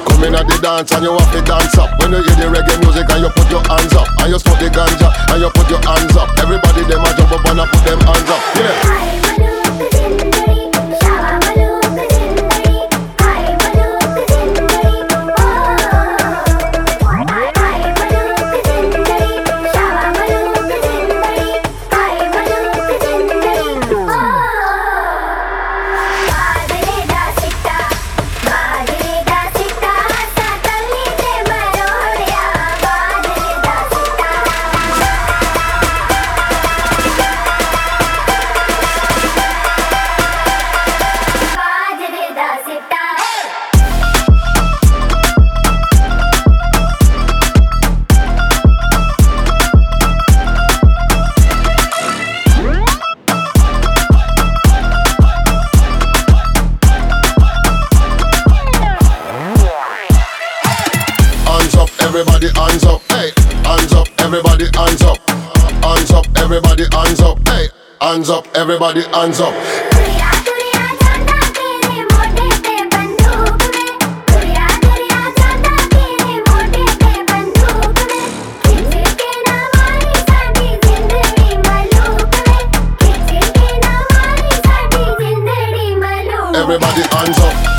Come in at the dance and you have to dance up. When you hear the reggae music and you put your hands up, and you smoke the ganja and you put your hands up. Everybody them a jump up and a put them hands up. Yeah. Everybody hands up, hey, hands up, everybody hands up, hands up, everybody hands up, hey, hands up, everybody hands up. Everybody hands up.